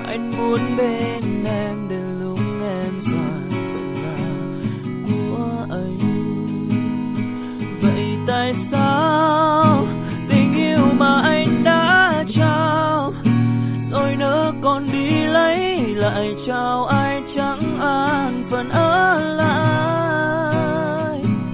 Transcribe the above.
Anh muốn bên em đến lúc em toàn phần là của anh. Vậy tại sao tình yêu mà anh đã trao rồi nỡ còn đi lấy lại trao